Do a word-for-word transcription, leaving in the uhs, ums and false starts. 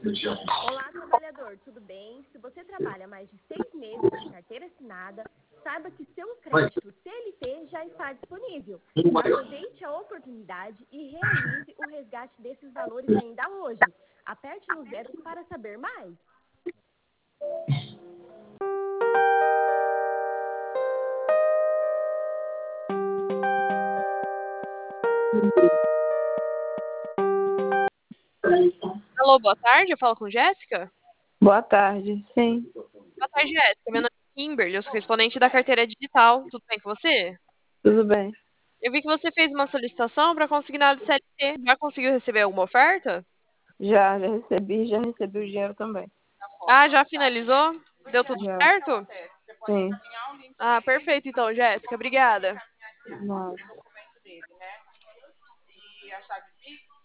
Olá, trabalhador, tudo bem? Se você trabalha mais de seis meses sem carteira assinada, saiba que seu crédito C L T já está disponível. Aproveite a oportunidade e realize o resgate desses valores ainda hoje. Aperte no zero para saber mais. Alô, boa tarde, eu falo com Jéssica? Boa tarde, sim. Boa tarde, Jéssica. Meu nome é Kimberly, eu sou correspondente da carteira digital. Tudo bem com você? Tudo bem? Eu vi que você fez uma solicitação para consignado C L T. Já conseguiu receber alguma oferta? Já, já recebi, já recebi o dinheiro também. Ah, já finalizou? Deu tudo Já, certo? sim. Ah, perfeito então, Jéssica. Obrigada. Não.